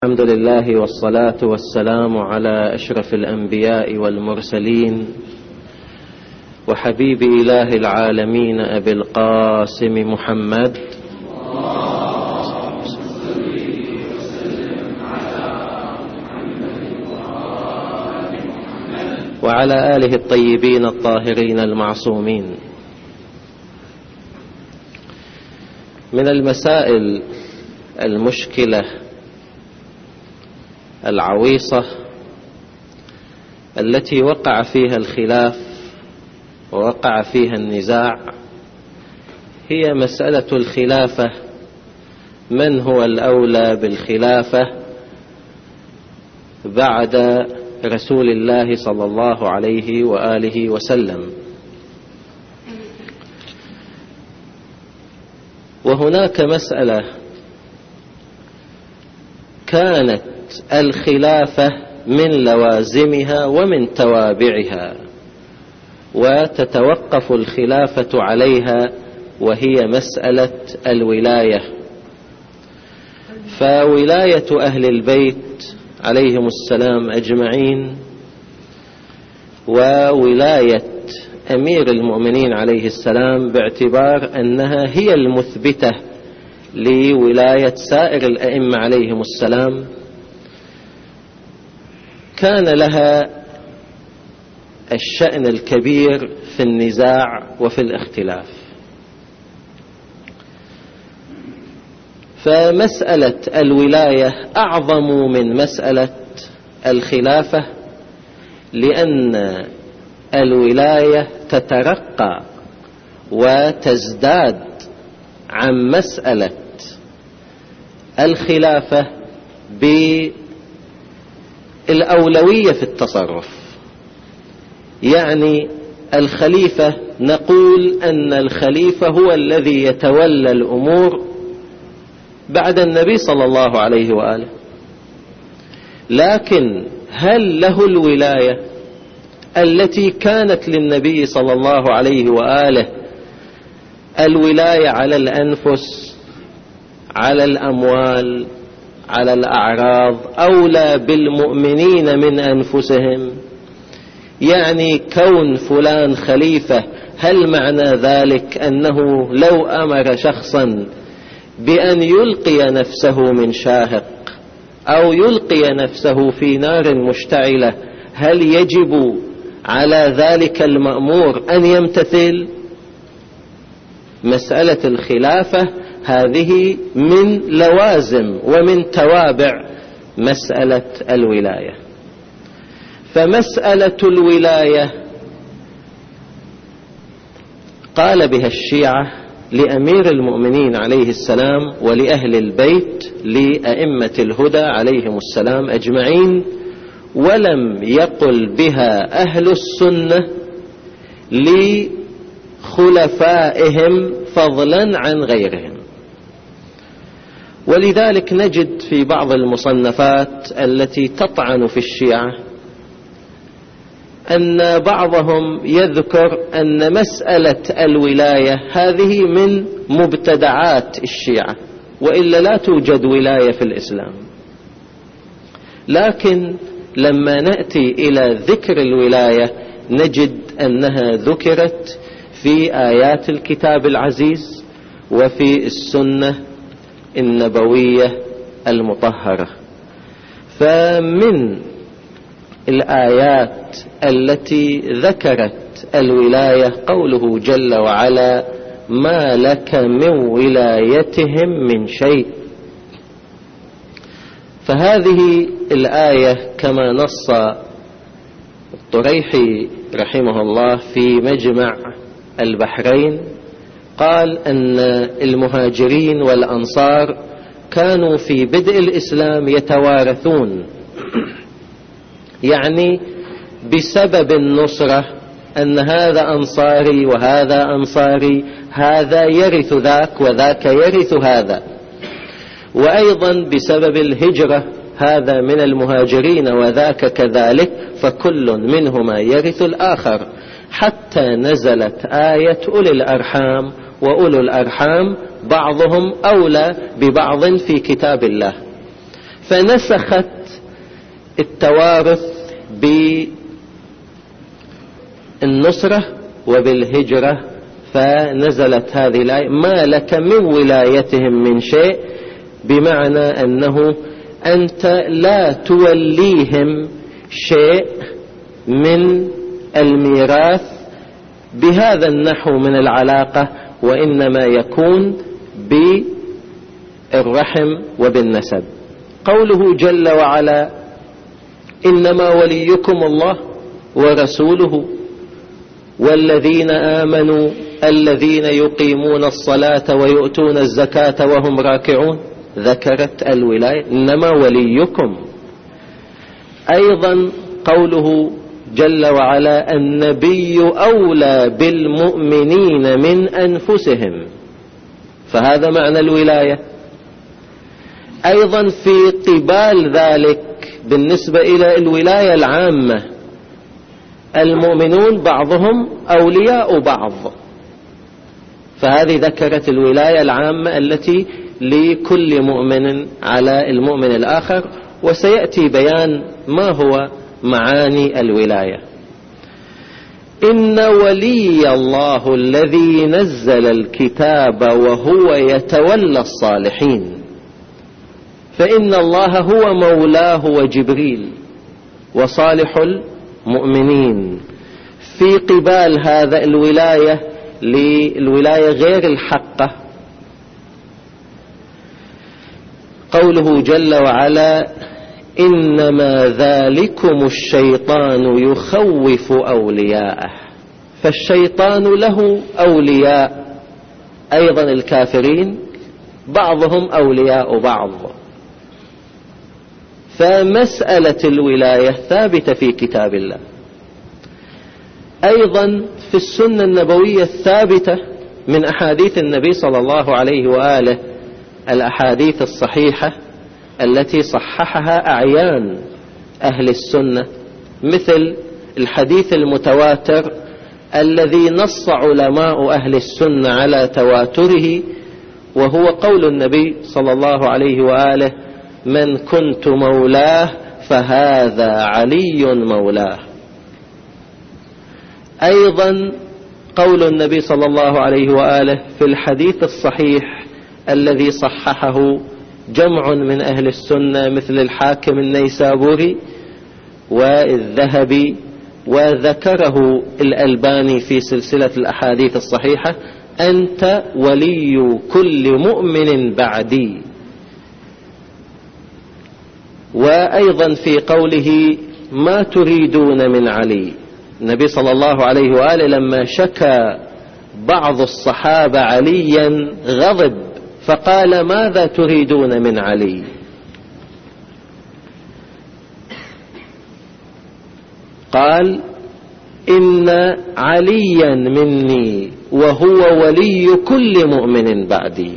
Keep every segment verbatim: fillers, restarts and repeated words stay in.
الحمد لله والصلاة والسلام على أشرف الأنبياء والمرسلين وحبيب إله العالمين أبي القاسم محمد وعلى آله الطيبين الطاهرين المعصومين. من المسائل المشكلة العويصة التي وقع فيها الخلاف ووقع فيها النزاع هي مسألة الخلافة. من هو الأولى بالخلافة بعد رسول الله صلى الله عليه وآله وسلم؟ وهناك مسألة كانت الخلافة من لوازمها ومن توابعها وتتوقف الخلافة عليها، وهي مسألة الولاية. فولاية أهل البيت عليهم السلام أجمعين وولاية أمير المؤمنين عليه السلام باعتبار أنها هي المثبتة لولاية سائر الأئمة عليهم السلام كان لها الشأن الكبير في النزاع وفي الاختلاف. فمسألة الولاية أعظم من مسألة الخلافة، لأن الولاية تترقى وتزداد عن مسألة الخلافة بالأولوية في التصرف. يعني الخليفة نقول أن الخليفة هو الذي يتولى الأمور بعد النبي صلى الله عليه وآله، لكن هل له الولاية التي كانت للنبي صلى الله عليه وآله؟ الولاية على الأنفس، على الأموال، على الأعراض، أولى بالمؤمنين من أنفسهم. يعني كون فلان خليفة هل معنى ذلك أنه لو أمر شخصا بأن يلقي نفسه من شاهق أو يلقي نفسه في نار مشتعلة هل يجب على ذلك المأمور أن يمتثل؟ مسألة الخلافة هذه من لوازم ومن توابع مسألة الولاية. فمسألة الولاية قال بها الشيعة لأمير المؤمنين عليه السلام ولأهل البيت لأئمة الهدى عليهم السلام أجمعين، ولم يقل بها أهل السنة لخلفائهم فضلا عن غيرهم. ولذلك نجد في بعض المصنفات التي تطعن في الشيعة أن بعضهم يذكر أن مسألة الولاية هذه من مبتدعات الشيعة، وإلا لا توجد ولاية في الإسلام. لكن لما نأتي إلى ذكر الولاية نجد أنها ذكرت في آيات الكتاب العزيز وفي السنة النبوية المطهرة. فمن الآيات التي ذكرت الولاية قوله جل وعلا: ما لك من ولايتهم من شيء. فهذه الآية كما نص الطريحي رحمه الله في مجمع البحرين قال أن المهاجرين والأنصار كانوا في بدء الإسلام يتوارثون، يعني بسبب النصرة أن هذا أنصاري وهذا أنصاري، هذا يرث ذاك وذاك يرث هذا. وأيضا بسبب الهجرة هذا من المهاجرين وذاك كذلك، فكل منهما يرث الآخر، حتى نزلت آية أولي الأرحام وأولو الأرحام بعضهم أولى ببعض في كتاب الله. فنسخت التوارث بالنصرة وبالهجرة، فنزلت هذه الآية: ما لك من ولايتهم من شيء، بمعنى أنه أنت لا توليهم شيء من الميراث بهذا النحو من العلاقة، وإنما يكون بالرحم وبالنسب. قوله جل وعلا: إنما وليكم الله ورسوله والذين آمنوا الذين يقيمون الصلاة ويؤتون الزكاة وهم راكعون، ذكرت الولاية: إنما وليكم. أيضا قوله جل وعلا: النبي أولى بالمؤمنين من أنفسهم، فهذا معنى الولاية. أيضا في قبال ذلك بالنسبة إلى الولاية العامة: المؤمنون بعضهم أولياء بعض، فهذه ذكرت الولاية العامة التي لكل مؤمن على المؤمن الآخر، وسيأتي بيان ما هو معاني الولاية. إن ولي الله الذي نزل الكتاب وهو يتولى الصالحين، فإن الله هو مولاه وجبريل وصالح المؤمنين. في قبال هذا الولاية للولاية غير الحقة قوله جل وعلا: إنما ذلكم الشيطان يخوف أولياءه، فالشيطان له أولياء، أيضا الكافرين بعضهم أولياء بعض. فمسألة الولاية ثابتة في كتاب الله، أيضا في السنة النبوية الثابتة من أحاديث النبي صلى الله عليه وآله، الأحاديث الصحيحة التي صححها أعيان أهل السنة، مثل الحديث المتواتر الذي نص علماء أهل السنة على تواتره، وهو قول النبي صلى الله عليه وآله: من كنت مولاه فهذا علي مولاه. أيضا قول النبي صلى الله عليه وآله في الحديث الصحيح الذي صححه جمع من أهل السنة مثل الحاكم النيسابوري والذهبي، وذكره الألباني في سلسلة الأحاديث الصحيحة: أنت ولي كل مؤمن بعدي. وأيضا في قوله: ما تريدون من علي، النبي صلى الله عليه وآله لما شكى بعض الصحابة عليا غضب فقال: ماذا تريدون من علي؟ قال: إن عليا مني وهو ولي كل مؤمن بعدي.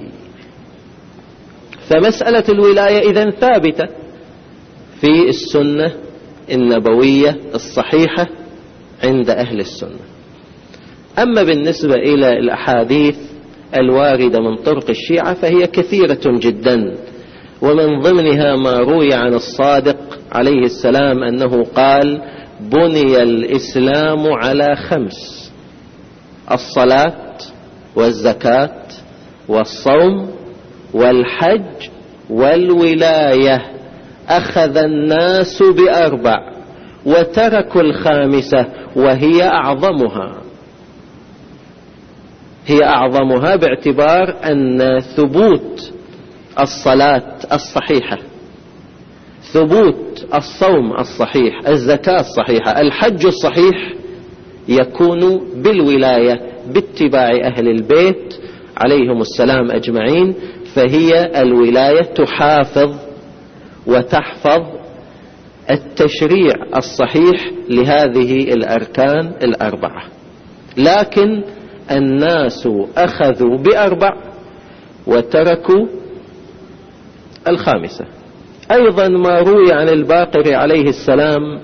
فمسألة الولاية إذن ثابتة في السنة النبوية الصحيحة عند أهل السنة. أما بالنسبة إلى الأحاديث الواردة من طرق الشيعة فهي كثيرة جدا، ومن ضمنها ما روي عن الصادق عليه السلام أنه قال: بني الإسلام على خمس: الصلاة والزكاة والصوم والحج والولاية، أخذ الناس بأربع وتركوا الخامسة وهي أعظمها. هي أعظمها باعتبار أن ثبوت الصلاة الصحيحة، ثبوت الصوم الصحيح، الزكاة الصحيحة، الحج الصحيح يكون بالولاية باتباع أهل البيت عليهم السلام أجمعين. فهي الولاية تحافظ وتحفظ التشريع الصحيح لهذه الأركان الأربعة، لكن الناس أخذوا بأربع وتركوا الخامسة. أيضا ما روي عن الباقر عليه السلام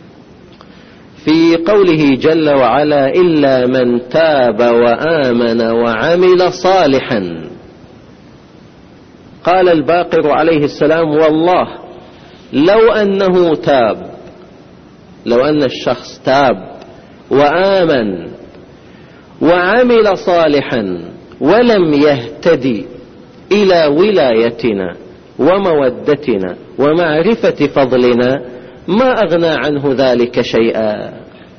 في قوله جل وعلا: إلا من تاب وآمن وعمل صالحا. قال الباقر عليه السلام: والله لو أنه تاب، لو أن الشخص تاب وآمن وعمل صالحا ولم يهتدي إلى ولايتنا ومودتنا ومعرفة فضلنا، ما أغنى عنه ذلك شيئا.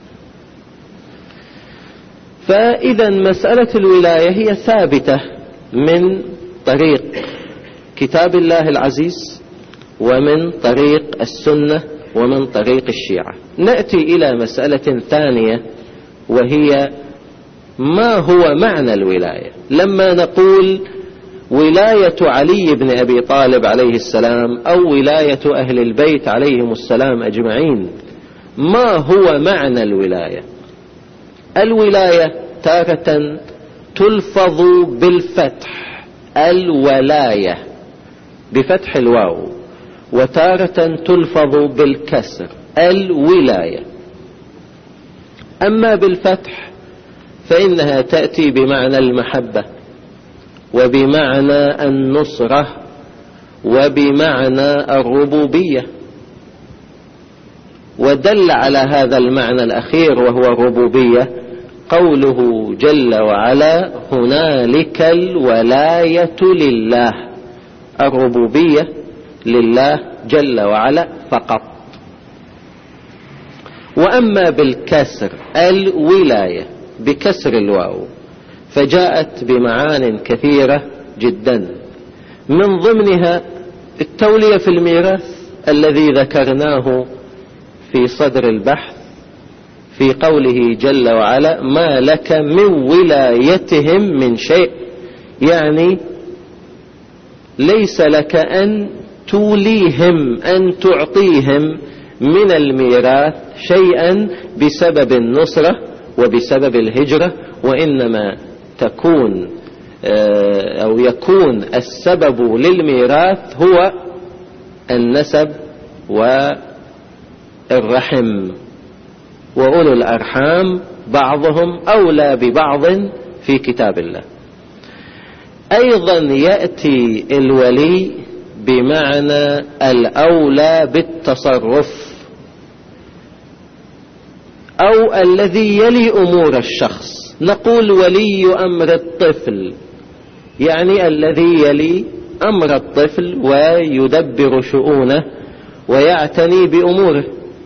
فإذا مسألة الولاية هي ثابتة من طريق كتاب الله العزيز ومن طريق السنة ومن طريق الشيعة. نأتي إلى مسألة ثانية، وهي ما هو معنى الولاية. لما نقول ولاية علي بن أبي طالب عليه السلام أو ولاية أهل البيت عليهم السلام أجمعين، ما هو معنى الولاية؟ الولاية تارة تلفظ بالفتح الولاية بفتح الواو، وتارة تلفظ بالكسر الولاية. أما بالفتح فإنها تأتي بمعنى المحبة وبمعنى النصرة وبمعنى الربوبية. ودل على هذا المعنى الأخير وهو الربوبية قوله جل وعلا هنالك الولاية لله، الربوبية لله جل وعلا فقط. وأما بالكسر الولاية بكسر الواو فجاءت بمعان كثيرة جدا، من ضمنها التولية في الميراث الذي ذكرناه في صدر البحث في قوله جل وعلا ما لك من ولايتهم من شيء، يعني ليس لك أن توليهم أن تعطيهم من الميراث شيئا بسبب النصرة وبسبب الهجرة، وإنما تكون أو يكون السبب للميراث هو النسب والرحم، وأولو الأرحام بعضهم أولى ببعض في كتاب الله. أيضا يأتي الولي بمعنى الأولى بالتصرف أو الذي يلي أمور الشخص. نقول ولي أمر الطفل، يعني الذي يلي أمر الطفل ويدبر شؤونه ويعتني بأموره.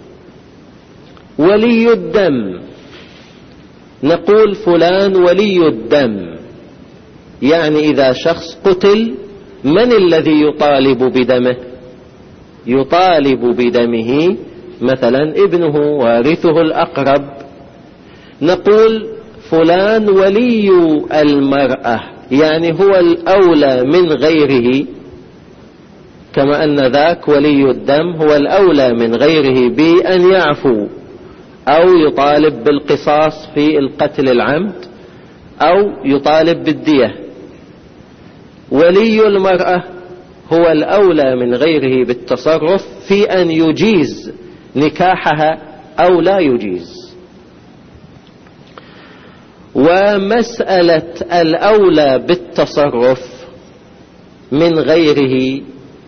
ولي الدم، نقول فلان ولي الدم، يعني إذا شخص قتل من الذي يطالب بدمه؟ يطالب بدمه مثلا ابنه وارثه الأقرب. نقول فلان ولي المرأة، يعني هو الأولى من غيره، كما أن ذاك ولي الدم هو الأولى من غيره بأن يعفو أو يطالب بالقصاص في القتل العمد أو يطالب بالدية. ولي المرأة هو الأولى من غيره بالتصرف في أن يجيز نكاحها أو لا يجيز. ومسألة الأولى بالتصرف من غيره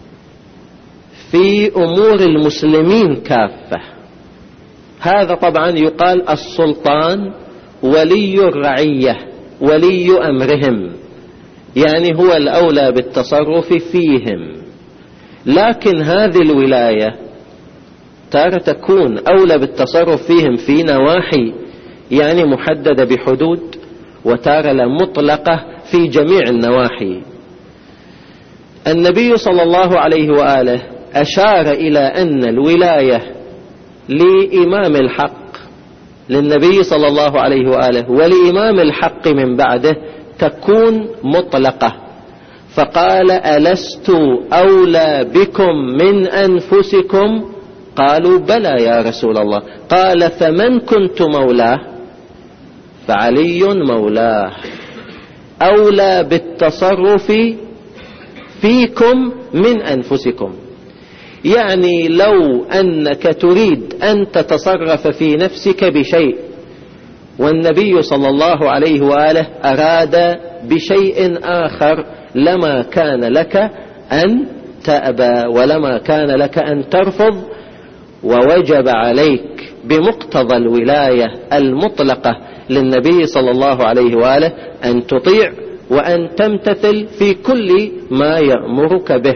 في أمور المسلمين كافة، هذا طبعا يقال السلطان ولي الرعية ولي أمرهم، يعني هو الأولى بالتصرف فيهم. لكن هذه الولاية تارة تكون أولى بالتصرف فيهم في نواحي يعني محددة بحدود، وتارة مطلقة في جميع النواحي. النبي صلى الله عليه وآله أشار إلى أن الولاية لإمام الحق للنبي صلى الله عليه وآله ولإمام الحق من بعده تكون مطلقة، فقال ألست أولى بكم من أنفسكم؟ قالوا بلى يا رسول الله. قال فمن كنت مولاه؟ فعلي مولاه، أولى بالتصرف فيكم من أنفسكم. يعني لو أنك تريد أن تتصرف في نفسك بشيء والنبي صلى الله عليه وآله أراد بشيء آخر لما كان لك أن تأبى ولما كان لك أن ترفض، ووجب عليك بمقتضى الولاية المطلقة للنبي صلى الله عليه وآله أن تطيع وأن تمتثل في كل ما يأمرك به.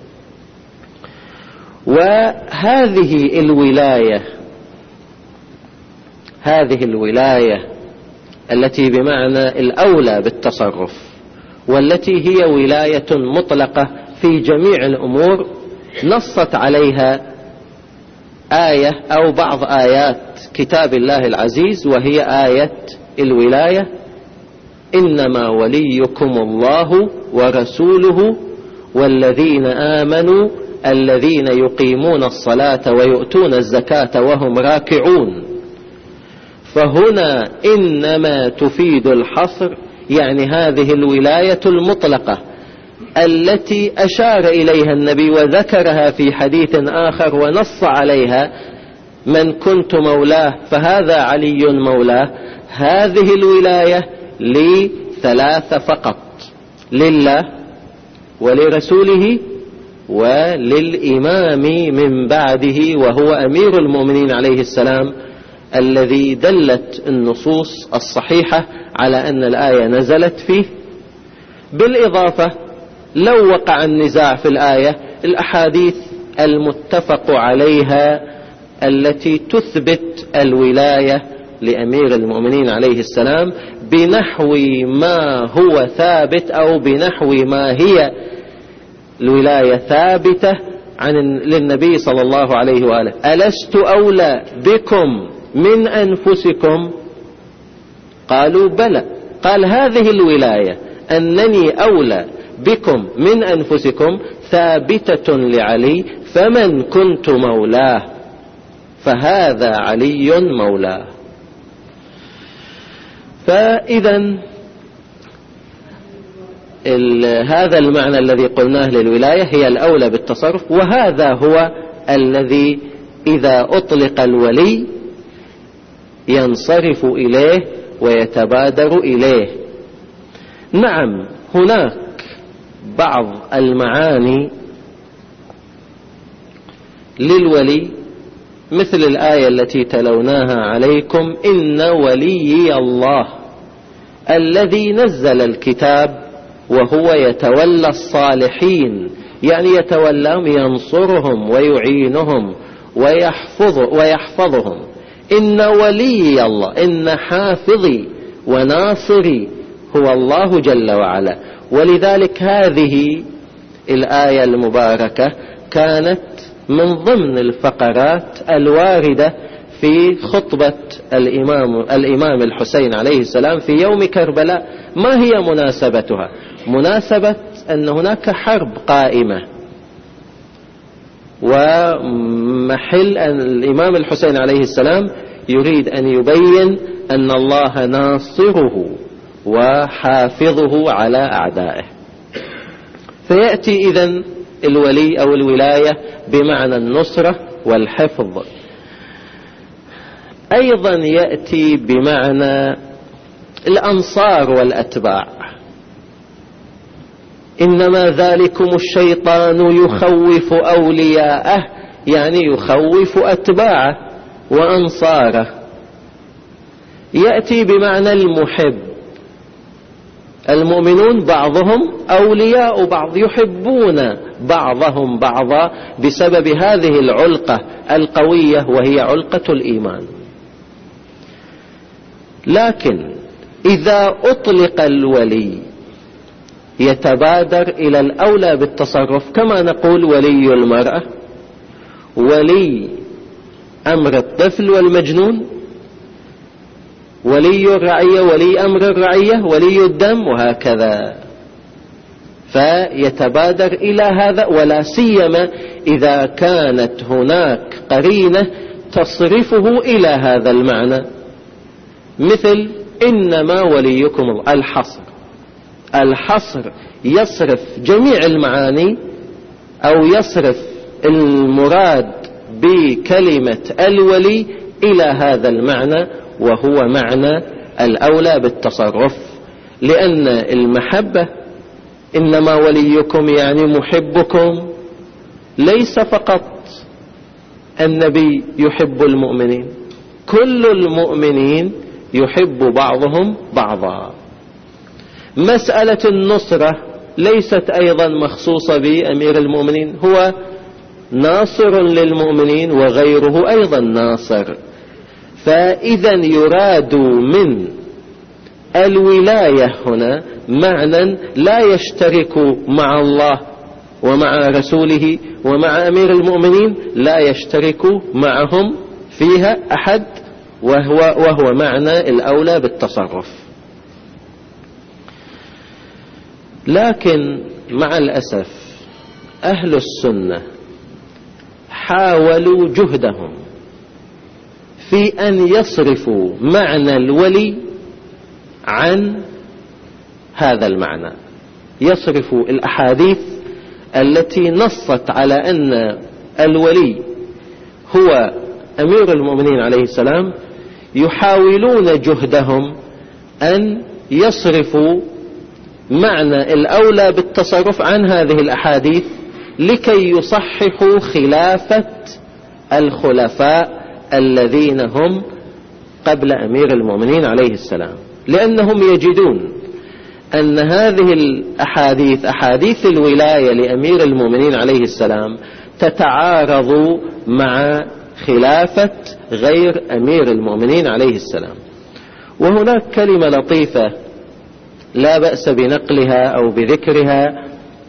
وهذه الولاية هذه الولاية التي بمعنى الأولى بالتصرف، والتي هي ولاية مطلقة في جميع الأمور، نصت عليها آية أو بعض آيات كتاب الله العزيز، وهي آية الولاية: إنما وليكم الله ورسوله والذين آمنوا الذين يقيمون الصلاة ويؤتون الزكاة وهم راكعون. فهنا إنما تفيد الحصر، يعني هذه الولاية المطلقة التي أشار إليها النبي وذكرها في حديث آخر ونص عليها: من كنت مولاه فهذا علي مولاه. هذه الولاية لثلاثة فقط: لله ولرسوله وللإمام من بعده، وهو أمير المؤمنين عليه السلام، الذي دلت النصوص الصحيحة على أن الآية نزلت فيه. بالإضافة لو وقع النزاع في الآية، الأحاديث المتفق عليها التي تثبت الولاية لأمير المؤمنين عليه السلام بنحو ما هو ثابت، أو بنحو ما هي الولاية ثابتة عن للنبي صلى الله عليه وآله: ألست أولى بكم من أنفسكم؟ قالوا بلى. قال: هذه الولاية أنني أولى بكم من أنفسكم ثابتة لعلي، فمن كنت مولاه فهذا علي مولاه. فإذا هذا المعنى الذي قلناه للولاية هي الأولى بالتصرف، وهذا هو الذي إذا أطلق الولي ينصرف إليه ويتبادر إليه. نعم، هناك بعض المعاني للولي مثل الآية التي تلوناها عليكم: إن وليي الله الذي نزل الكتاب وهو يتولى الصالحين، يعني يتولاهم، ينصرهم ويعينهم ويحفظ ويحفظهم. إن وليي الله، إن حافظي وناصري هو الله جل وعلا. ولذلك هذه الآية المباركة كانت من ضمن الفقرات الواردة في خطبة الإمام, الإمام الحسين عليه السلام في يوم كربلاء. ما هي مناسبتها؟ مناسبة أن هناك حرب قائمة، ومحل أن الإمام الحسين عليه السلام يريد أن يبين أن الله ناصره وحافظه على أعدائه. فيأتي إذن الولي أو الولاية بمعنى النصرة والحفظ. أيضا يأتي بمعنى الأنصار والأتباع: إنما ذلكم الشيطان يخوف أولياءه، يعني يخوف أتباعه وأنصاره. يأتي بمعنى المحب: المؤمنون بعضهم أولياء بعض، يحبون بعضهم بعضا بسبب هذه العلقة القوية وهي علقة الإيمان. لكن إذا أطلق الولي يتبادر إلى الأولى بالتصرف، كما نقول ولي المرأة، ولي أمر الطفل والمجنون، ولي الرعية، ولي أمر الرعية، ولي الدم، وهكذا. فيتبادر إلى هذا، ولا سيما إذا كانت هناك قرينة تصرفه إلى هذا المعنى، مثل إنما وليكم الحصر. الحصر يصرف جميع المعاني، أو يصرف المراد بكلمة الولي إلى هذا المعنى، وهو معنى الأولى بالتصرف. لأن المحبة، إنما وليكم يعني محبكم ليس فقط النبي يحب المؤمنين، كل المؤمنين يحب بعضهم بعضا. مسألة النصرة ليست أيضا مخصوصة بأمير المؤمنين، هو ناصر للمؤمنين وغيره أيضا ناصر. فإذا يراد من الولاية هنا معنى لا يشترك مع الله ومع رسوله ومع أمير المؤمنين، لا يشترك معهم فيها أحد، وهو, وهو معنى الأولى بالتصرف. لكن مع الأسف أهل السنة حاولوا جهدهم في أن يصرفوا معنى الولي عن هذا المعنى، يصرفوا الأحاديث التي نصت على أن الولي هو أمير المؤمنين عليه السلام، يحاولون جهدهم أن يصرفوا معنى الأولى بالتصرف عن هذه الأحاديث لكي يصححوا خلافة الخلفاء الذين هم قبل أمير المؤمنين عليه السلام، لأنهم يجدون أن هذه الأحاديث أحاديث الولاية لأمير المؤمنين عليه السلام تتعارض مع خلافة غير أمير المؤمنين عليه السلام. وهناك كلمة لطيفة لا بأس بنقلها أو بذكرها،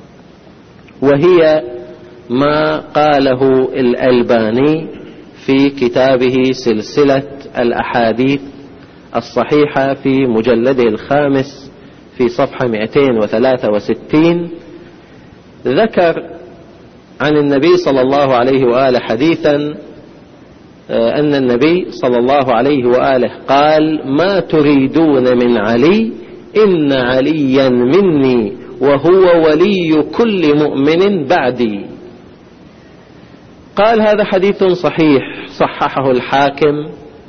وهي ما قاله الألباني في كتابه سلسلة الأحاديث الصحيحة في مجلده الخامس في صفحة مئتين وثلاثة وستين. ذكر عن النبي صلى الله عليه وآله حديثا أن النبي صلى الله عليه وآله قال: ما تريدون من علي؟ إن عليا مني وهو ولي كل مؤمن بعدي. قال هذا حديث صحيح، صححه الحاكم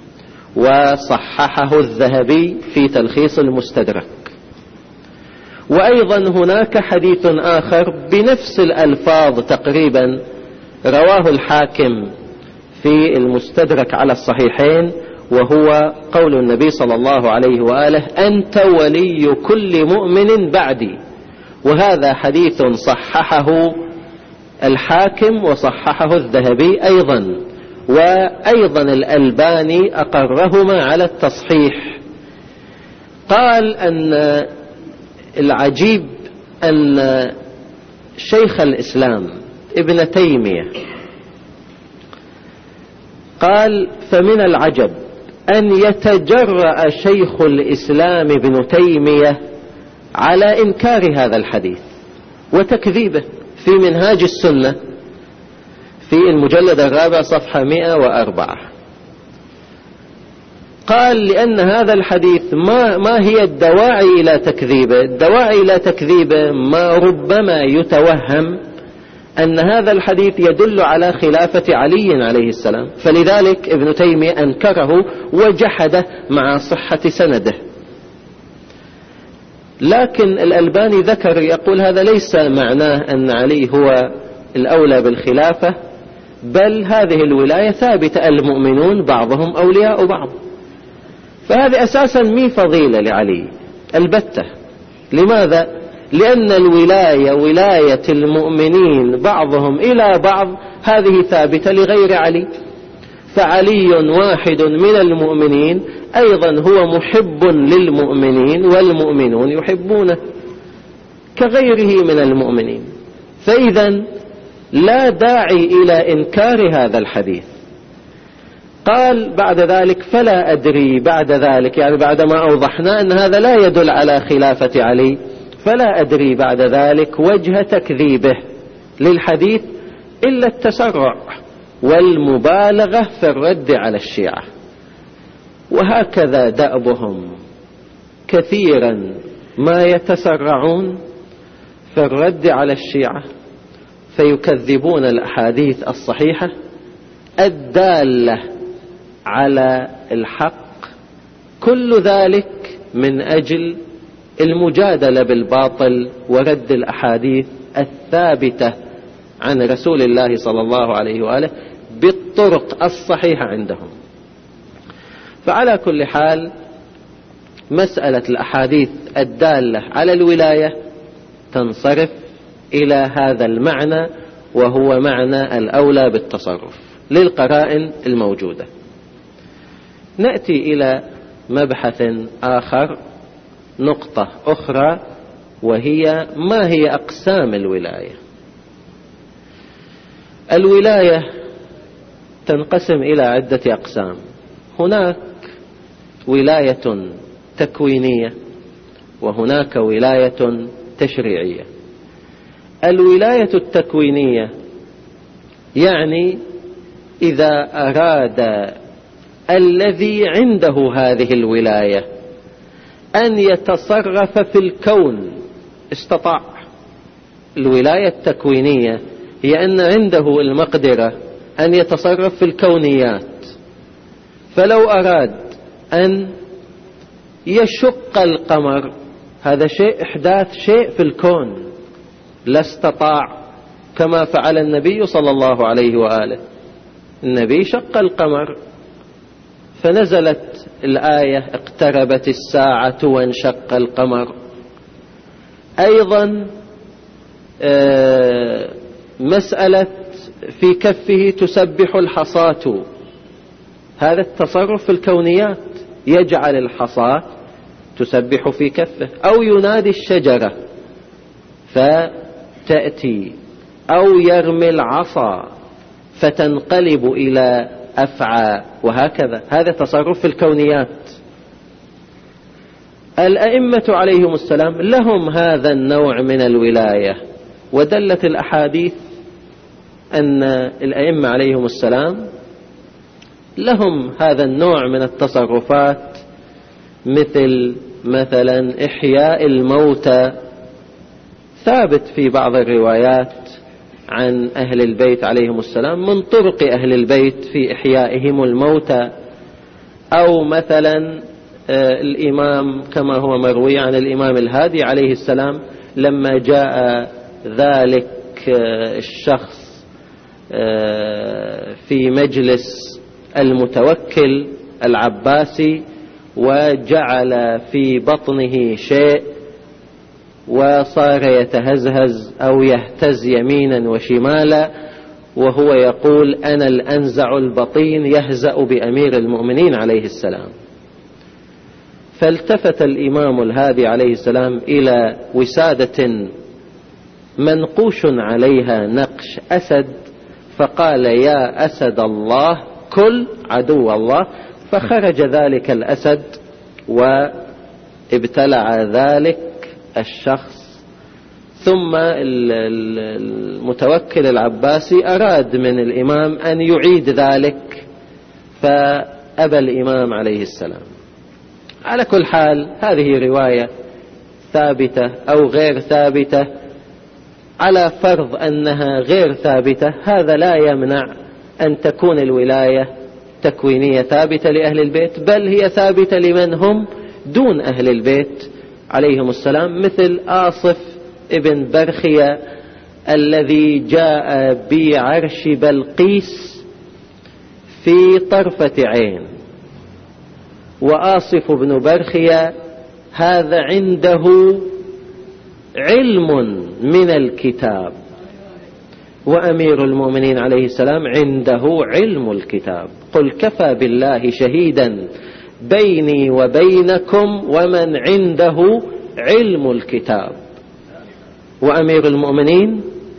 وصححه الذهبي في تلخيص المستدرك. وأيضا هناك حديث آخر بنفس الألفاظ تقريبا رواه الحاكم في المستدرك على الصحيحين، وهو قول النبي صلى الله عليه وآله: أنت ولي كل مؤمن بعدي. وهذا حديث صححه الحاكم وصححه الذهبي أيضا، وأيضا الألباني أقرهما على التصحيح. قال أن العجيب أن شيخ الإسلام ابن تيمية قال: فمن العجب أن يتجرأ شيخ الإسلام ابن تيمية على إنكار هذا الحديث وتكذيبه في منهاج السنة في المجلد الرابع صفحة مئة وأربعة. قال: لأن هذا الحديث ما, ما هي الدواعي إلى تكذيبه؟ الدواعي إلى تكذيبه ما ربما يتوهم أن هذا الحديث يدل على خلافة علي عليه السلام، فلذلك ابن تيمية أنكره وجحده مع صحة سنده. لكن الألباني ذكر يقول هذا ليس معناه أن علي هو الأولى بالخلافة، بل هذه الولاية ثابتة، المؤمنون بعضهم أولياء بعض. فهذه أساسا مي فضيلة لعلي البتة. لماذا؟ لأن الولاية ولاية المؤمنين بعضهم إلى بعض هذه ثابتة لغير علي، فعلي واحد من المؤمنين أيضا هو محب للمؤمنين والمؤمنون يحبونه كغيره من المؤمنين. فإذا لا داعي إلى إنكار هذا الحديث. قال بعد ذلك: فلا أدري بعد ذلك، يعني بعدما أوضحنا أن هذا لا يدل على خلافة علي، فلا أدري بعد ذلك وجه تكذيبه للحديث إلا التسرع والمبالغة في الرد على الشيعة. وهكذا دأبهم كثيرا ما يتسرعون في الرد على الشيعة، فيكذبون الأحاديث الصحيحة الدالة على الحق، كل ذلك من أجل المجادلة بالباطل ورد الأحاديث الثابتة عن رسول الله صلى الله عليه وآله بالطرق الصحيحة عندهم. فعلى كل حال مسألة الأحاديث الدالة على الولاية تنصرف إلى هذا المعنى، وهو معنى الأولى بالتصرف للقرائن الموجودة. نأتي إلى مبحث آخر، نقطة أخرى، وهي ما هي أقسام الولاية. الولاية تنقسم إلى عدة أقسام. هناك ولاية تكوينية، وهناك ولاية تشريعية. الولاية التكوينية يعني إذا أراد الذي عنده هذه الولاية أن يتصرف في الكون استطاع. الولاية التكوينية هي أن عنده المقدرة أن يتصرف في الكونيات، فلو أراد أن يشق القمر، هذا شيء إحداث شيء في الكون، لا استطاع، كما فعل النبي صلى الله عليه وآله. النبي شق القمر فنزلت الآية اقتربت الساعة وانشق القمر. أيضا مسألة في كفه تسبح الحصاة، هذا التصرف في الكونيات، يجعل الحصاة تسبح في كفه، أو ينادي الشجرة فتأتي، أو يرمي العصا فتنقلب إلى أفعى، وهكذا. هذا تصرف في الكونيات. الأئمة عليهم السلام لهم هذا النوع من الولاية، ودلت الأحاديث أن الأئمة عليهم السلام لهم هذا النوع من التصرفات، مثل مثلا إحياء الموتى، ثابت في بعض الروايات عن أهل البيت عليهم السلام من طرق أهل البيت في إحيائهم الموتى. أو مثلا الإمام كما هو مروي عن الإمام الهادي عليه السلام لما جاء ذلك الشخص في مجلس المتوكل العباسي وجعل في بطنه شيء وصار يتهزهز أو يهتز يمينا وشمالا، وهو يقول أنا الأنزع البطين، يهزأ بأمير المؤمنين عليه السلام. فالتفت الإمام الهادي عليه السلام إلى وسادة منقوش عليها نقش أسد، فقال يا أسد الله كل عدو الله، فخرج ذلك الأسد وابتلع ذلك الشخص. ثم المتوكل العباسي أراد من الإمام أن يعيد ذلك، فأبى الإمام عليه السلام. على كل حال هذه رواية ثابتة أو غير ثابتة، على فرض أنها غير ثابتة هذا لا يمنع أن تكون الولاية تكوينية ثابتة لأهل البيت، بل هي ثابتة لمن هم دون أهل البيت عليهم السلام، مثل آصف ابن برخية الذي جاء بعرش بلقيس في طرفة عين. وآصف بن برخية هذا عنده علم من الكتاب، وأمير المؤمنين عليه السلام عنده علم الكتاب. قل كفى بالله شهيدا بيني وبينكم ومن عنده علم الكتاب. وأمير المؤمنين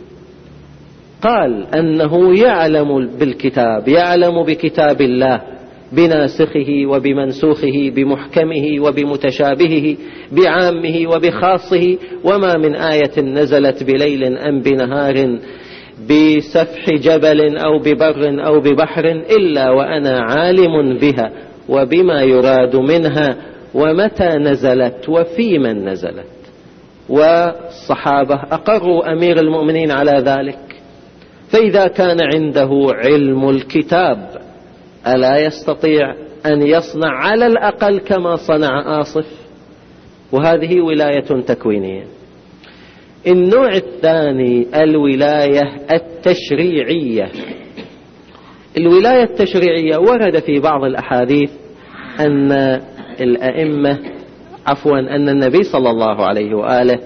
قال أنه يعلم بالكتاب، يعلم بكتاب الله، بناسخه وبمنسوخه، بمحكمه وبمتشابهه، بعامه وبخاصه، وما من آية نزلت بليل أم بنهار بسفح جبل أو ببر أو ببحر إلا وأنا عالم بها وبما يراد منها ومتى نزلت وفي من نزلت. والصحابة أقروا أمير المؤمنين على ذلك. فإذا كان عنده علم الكتاب ألا يستطيع أن يصنع على الأقل كما صنع آصف؟ وهذه ولاية تكوينية. النوع الثاني الولاية التشريعية. الولاية التشريعية ورد في بعض الأحاديث أن الأئمة عفوا أن النبي صلى الله عليه وآله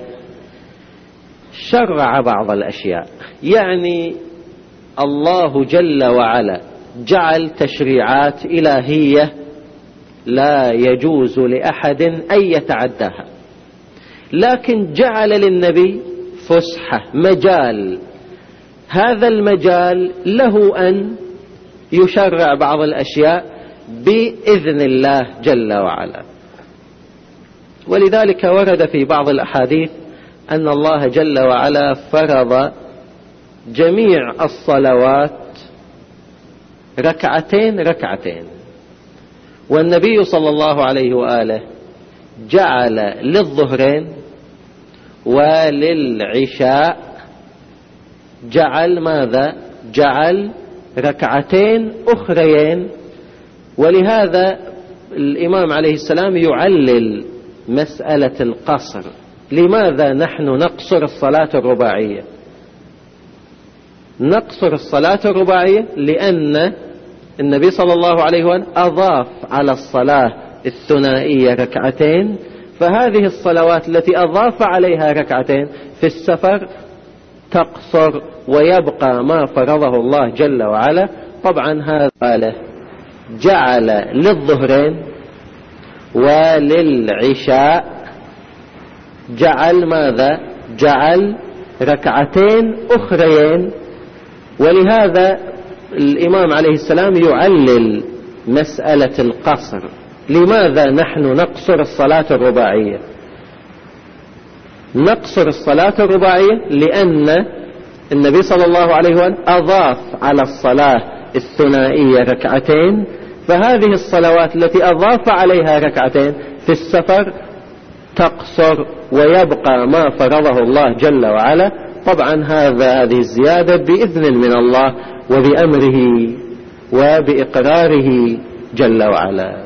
شرع بعض الأشياء، يعني الله جل وعلا جعل تشريعات إلهية لا يجوز لأحد أن يتعداها، لكن جعل للنبي فسحة مجال، هذا المجال له أن يشرع بعض الأشياء بإذن الله جل وعلا. ولذلك ورد في بعض الأحاديث أن الله جل وعلا فرض جميع الصلوات ركعتين ركعتين، والنبي صلى الله عليه وآله جعل للظهرين وللعشاء جعل ماذا؟ جعل ركعتين أخريين. ولهذا الإمام عليه السلام يعلل مسألة القصر، لماذا نحن نقصر الصلاة الرباعية؟ نقصر الصلاة الرباعية لأن النبي صلى الله عليه وسلم أضاف على الصلاة الثنائية ركعتين، فهذه الصلوات التي أضاف عليها ركعتين في السفر تقصر ويبقى ما فرضه الله جل وعلا. طبعا هذا جعل للظهرين وللعشاء جعل ماذا؟ جعل ركعتين أخريين. ولهذا الإمام عليه السلام يعلل مسألة القصر، لماذا نحن نقصر الصلاة الرباعية؟ نقصر الصلاة الرباعية لأن النبي صلى الله عليه وسلم أضاف على الصلاة الثنائية ركعتين، فهذه الصلوات التي أضاف عليها ركعتين في السفر تقصر ويبقى ما فرضه الله جل وعلا. طبعا هذا هذه الزيادة بإذن من الله وبأمره وبإقراره جل وعلا.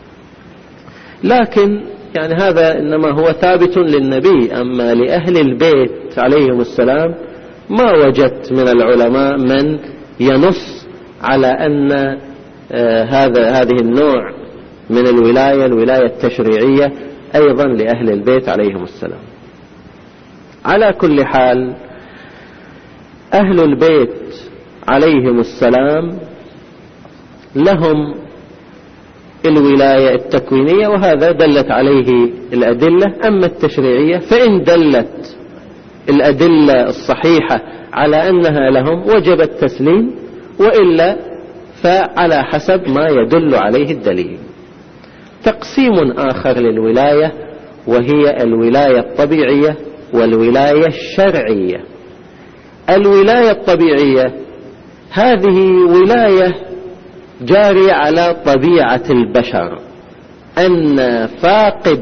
لكن يعني هذا إنما هو ثابت للنبي، أما لأهل البيت عليهم السلام ما وجدت من العلماء من ينص على أن آه هذا هذه النوع من الولاية الولاية التشريعية أيضا لأهل البيت عليهم السلام. على كل حال أهل البيت عليهم السلام لهم الولاية التكوينية، وهذا دلت عليه الأدلة. أما التشريعية فإن دلت الأدلة الصحيحة على أنها لهم وجب التسليم، وإلا فعلى حسب ما يدل عليه الدليل. تقسيم آخر للولاية وهي الولاية الطبيعية والولاية الشرعية. الولاية الطبيعية هذه ولاية جارية على طبيعة البشر، أن فاقد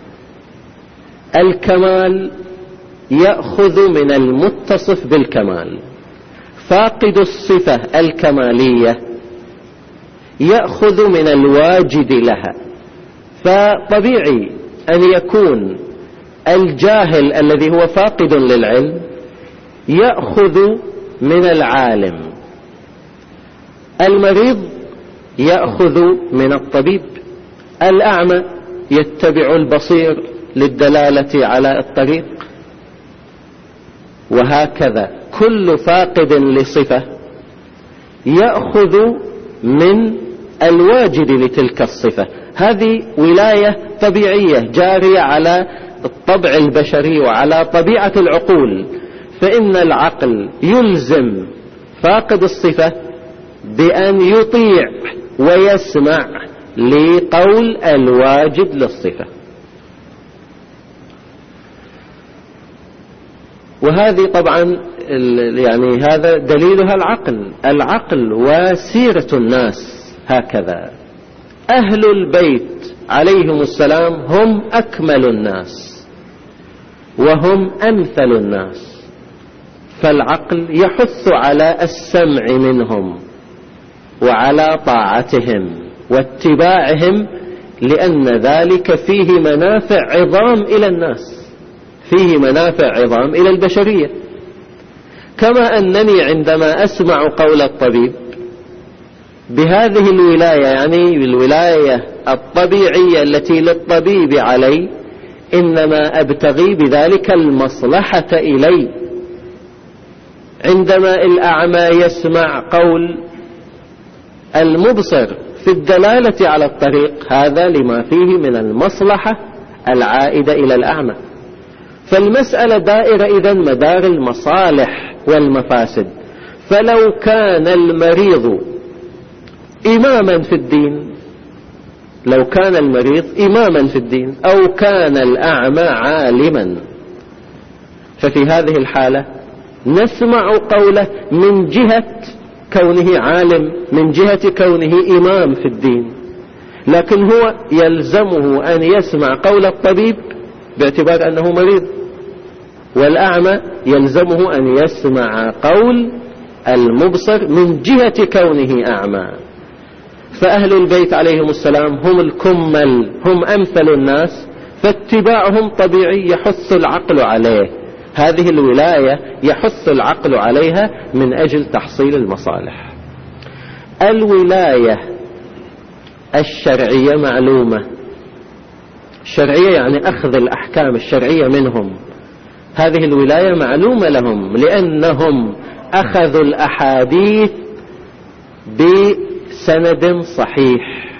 الكمال يأخذ من المتصف بالكمال، فاقد الصفة الكمالية يأخذ من الواجد لها. فطبيعي أن يكون الجاهل الذي هو فاقد للعلم يأخذ من العالم، المريض يأخذ من الطبيب، الأعمى يتبع البصير للدلالة على الطريق، وهكذا كل فاقد لصفة يأخذ من الواجد لتلك الصفة. هذه ولاية طبيعية جارية على الطبع البشري وعلى طبيعة العقول، فإن العقل يلزم فاقد الصفة بأن يطيع ويسمع لقول الواجد للصفة. وهذه طبعا يعني هذا دليلها العقل العقل وسيرة الناس هكذا. أهل البيت عليهم السلام هم أكمل الناس وهم أمثل الناس، فالعقل يحث على السمع منهم وعلى طاعتهم واتباعهم، لأن ذلك فيه منافع عظام إلى الناس، فيه منافع عظام إلى البشرية. كما أنني عندما أسمع قول الطبيب بهذه الولاية، يعني الولاية الطبيعية التي للطبيب علي، إنما أبتغي بذلك المصلحة إلي. عندما الأعمى يسمع قول المبصر في الدلالة على الطريق، هذا لما فيه من المصلحة العائدة إلى الأعمى. فالمسألة دائرة إذن مدار المصالح والمفاسد. فلو كان المريض إماما في الدين، لو كان المريض إماما في الدين أو كان الأعمى عالما، ففي هذه الحالة نسمع قوله من جهة كونه عالم، من جهة كونه إمام في الدين، لكن هو يلزمه أن يسمع قول الطبيب باعتبار أنه مريض، والأعمى يلزمه أن يسمع قول المبصر من جهة كونه أعمى. فأهل البيت عليهم السلام هم الكمل، هم أمثل الناس، فاتباعهم طبيعي يحث العقل عليه. هذه الولاية يحث العقل عليها من أجل تحصيل المصالح. الولاية الشرعية معلومة. الشرعية يعني أخذ الأحكام الشرعية منهم. هذه الولاية معلومة لهم لأنهم أخذوا الأحاديث بسند صحيح.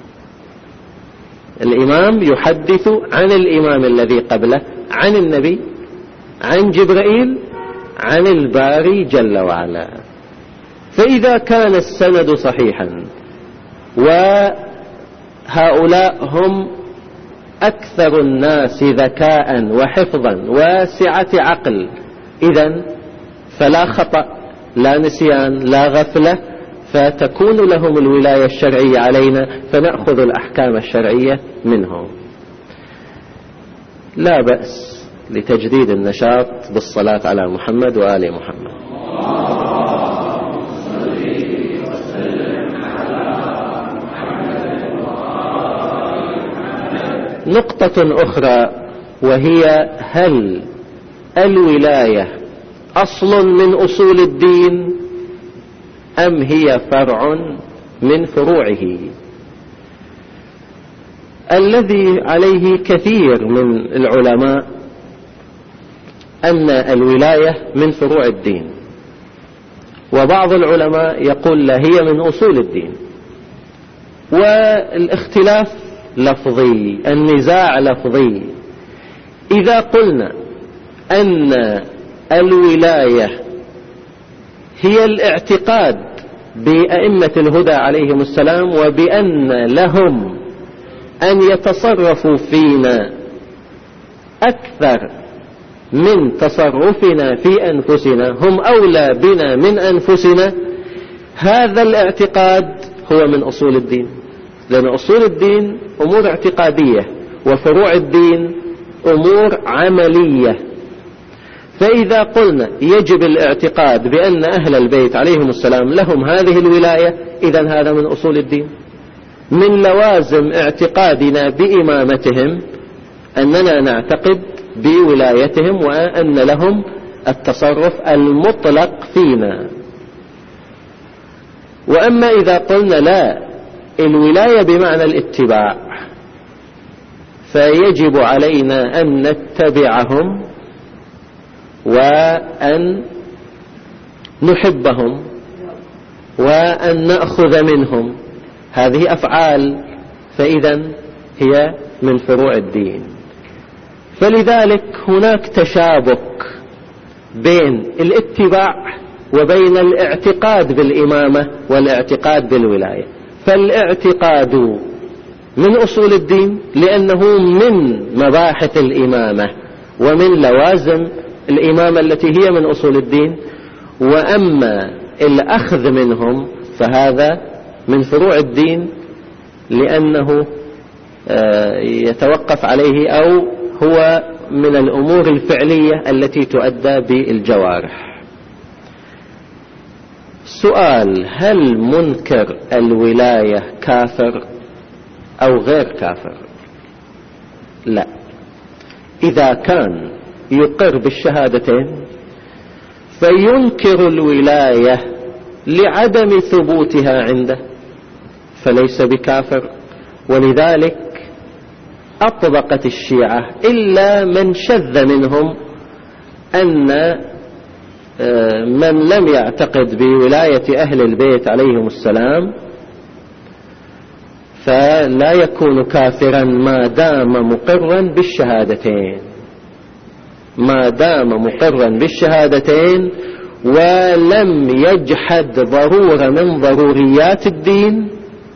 الإمام يحدث عن الإمام الذي قبله، عن النبي، عن جبرائيل، عن الباري جل وعلا. فإذا كان السند صحيحا وهؤلاء هم أكثر الناس ذكاء وحفظا وسعة عقل، إذن فلا خطأ، لا نسيان، لا غفلة، فتكون لهم الولاية الشرعية علينا، فنأخذ الأحكام الشرعية منهم. لا بأس لتجديد النشاط بالصلاة على محمد وآل محمد. نقطة أخرى وهي: هل الولاية أصل من أصول الدين أم هي فرع من فروعه؟ الذي عليه كثير من العلماء أن الولاية من فروع الدين، وبعض العلماء يقول لا، هي من أصول الدين. والاختلاف لفظي، النزاع لفظي. إذا قلنا أن الولاية هي الاعتقاد بأئمة الهدى عليهم السلام، وبأن لهم أن يتصرفوا فينا أكثر من تصرفنا في أنفسنا، هم أولى بنا من أنفسنا، هذا الاعتقاد هو من أصول الدين. لأن أصول الدين أمور اعتقادية، وفروع الدين أمور عملية. فإذا قلنا يجب الاعتقاد بأن أهل البيت عليهم السلام لهم هذه الولاية، إذن هذا من أصول الدين. من لوازم اعتقادنا بإمامتهم أننا نعتقد بولايتهم وأن لهم التصرف المطلق فينا. وأما إذا قلنا لا، الولاية بمعنى الاتباع، فيجب علينا أن نتبعهم وأن نحبهم وأن نأخذ منهم. هذه أفعال، فإذا هي من فروع الدين. فلذلك هناك تشابك بين الاتباع وبين الاعتقاد بالإمامة والاعتقاد بالولاية. فالاعتقاد من أصول الدين لأنه من مباحث الإمامة ومن لوازم الإمامة التي هي من أصول الدين. وأما الأخذ منهم فهذا من فروع الدين، لأنه يتوقف عليه أو هو من الأمور الفعلية التي تؤدى بالجوارح. سؤال: هل منكر الولاية كافر أو غير كافر؟ لا. إذا كان يقر بالشهادتين فينكر الولاية لعدم ثبوتها عنده فليس بكافر. ولذلك أطبقت الشيعة إلا من شذ منهم أن من لم يعتقد بولاية أهل البيت عليهم السلام فلا يكون كافرا ما دام مقرا بالشهادتين، ما دام مقرا بالشهادتين ولم يجحد ضرورة من ضروريات الدين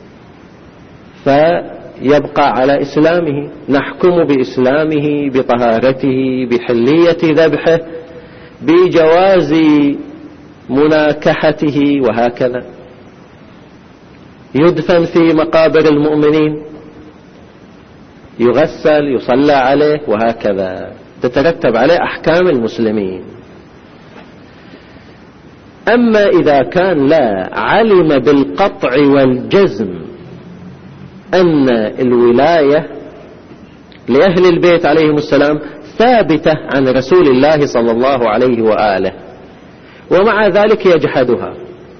فيبقى على إسلامه، نحكم بإسلامه بطهارته بحلية ذبحه بجواز مناكحته وهكذا. يدفن في مقابر المؤمنين، يغسل، يصلى عليه وهكذا، تترتب عليه أحكام المسلمين. أما إذا كان لا علم بالقطع والجزم أن الولاية لأهل البيت عليهم السلام ثابتة عن رسول الله صلى الله عليه وآله ومع ذلك يجحدها،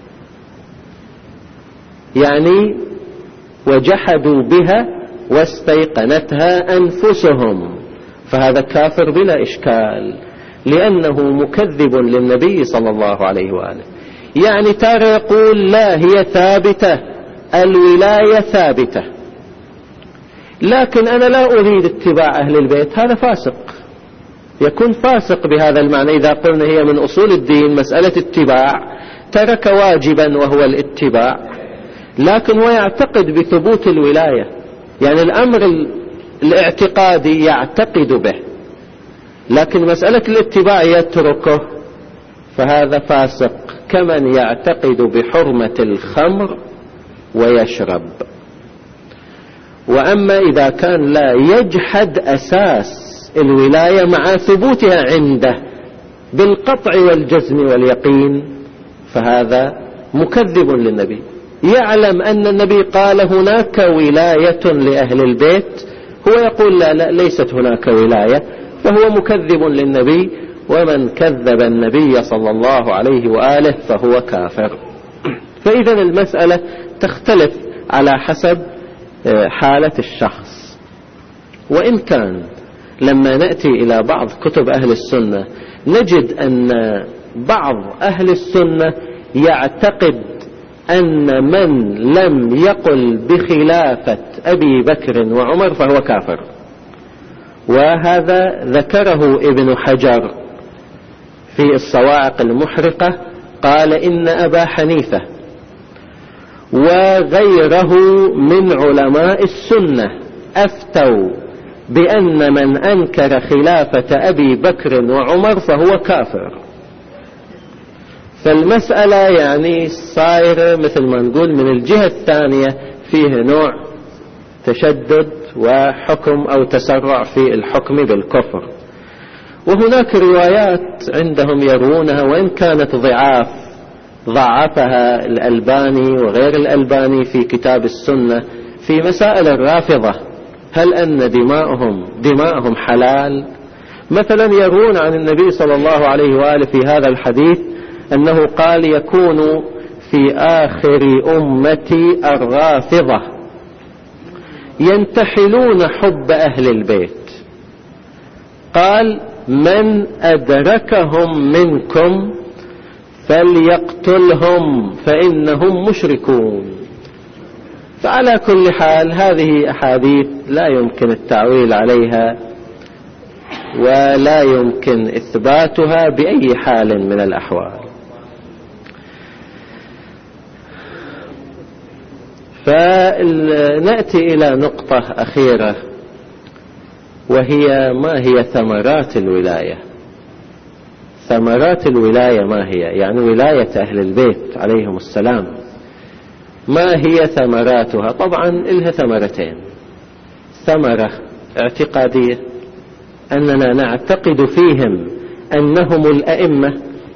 يعني وجحدوا بها واستيقنتها أنفسهم، فهذا كافر بلا إشكال لأنه مكذب للنبي صلى الله عليه وآله. يعني ترى يقول لا هي ثابتة، الولاية ثابتة، لكن أنا لا أريد اتباع أهل البيت، هذا فاسق، يكون فاسق بهذا المعنى. إذا قلنا هي من أصول الدين مسألة اتباع، ترك واجبا وهو الاتباع، لكن هو يعتقد بثبوت الولاية، يعني الأمر الاعتقادي يعتقد به، لكن مسألة الاتباع يتركه، فهذا فاسق كمن يعتقد بحرمة الخمر ويشرب. وأما إذا كان لا يجحد أساس الولاية مع ثبوتها عنده بالقطع والجزم واليقين فهذا مكذب للنبي، يعلم أن النبي قال هناك ولاية لأهل البيت، هو يقول لا لا ليست هناك ولاية، فهو مكذب للنبي، ومن كذب النبي صلى الله عليه وآله فهو كافر. فإذا المسألة تختلف على حسب حالة الشخص. وإن كان لما نأتي إلى بعض كتب أهل السنة نجد أن بعض أهل السنة يعتقد أن من لم يقل بخلافة أبي بكر وعمر فهو كافر، وهذا ذكره ابن حجر في الصواعق المحرقة، قال إن أبا حنيفة وغيره من علماء السنة أفتوا بأن من أنكر خلافة أبي بكر وعمر فهو كافر. فالمسألة يعني صايرة مثل ما نقول من الجهة الثانية فيه نوع تشدد وحكم أو تسرع في الحكم بالكفر. وهناك روايات عندهم يروونها وإن كانت ضعاف، ضعفها الألباني وغير الألباني في كتاب السنة في مسائل الرافضة، هل أن دماءهم دماءهم حلال؟ مثلا يرون عن النبي صلى الله عليه وآله في هذا الحديث أنه قال يكون في آخر أمتي الرافضة ينتحلون حب أهل البيت، قال من أدركهم منكم فليقتلهم فإنهم مشركون. فعلى كل حال هذه أحاديث لا يمكن التعويل عليها ولا يمكن إثباتها بأي حال من الأحوال. فنأتي إلى نقطة أخيرة وهي ما هي ثمرات الولاية. ثمرات الولاية ما هي؟ يعني ولاية أهل البيت عليهم السلام ما هي ثمراتها؟ طبعا إلها ثمرتين. ثمرة اعتقادية أننا نعتقد فيهم أنهم الأئمة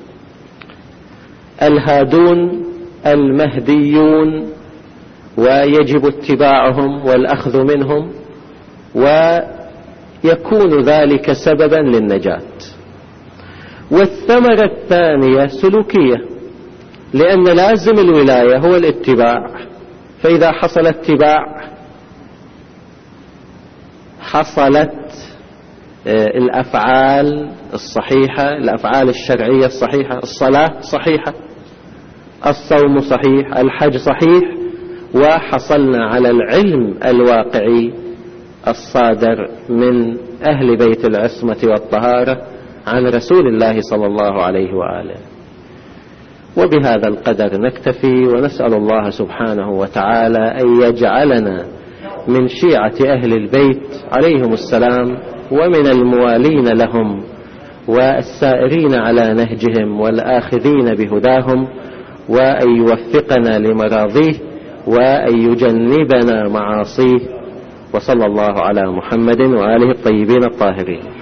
الهادون المهديون ويجب اتباعهم والأخذ منهم، يكون ذلك سببا للنجاة. والثمرة الثانية سلوكية، لأن لازم الولاية هو الاتباع، فإذا حصل اتباع حصلت الأفعال الصحيحة، الأفعال الشرعية الصحيحة، الصلاة صحيحة، الصوم صحيح، الحج صحيح، وحصلنا على العلم الواقعي الصادر من أهل بيت العصمة والطهارة عن رسول الله صلى الله عليه وآله. وبهذا القدر نكتفي، ونسأل الله سبحانه وتعالى أن يجعلنا من شيعة أهل البيت عليهم السلام، ومن الموالين لهم والسائرين على نهجهم والآخذين بهداهم، وأن يوفقنا لمراضيه وأن يجنبنا معاصيه. وصلى الله على محمد وآله الطيبين الطاهرين.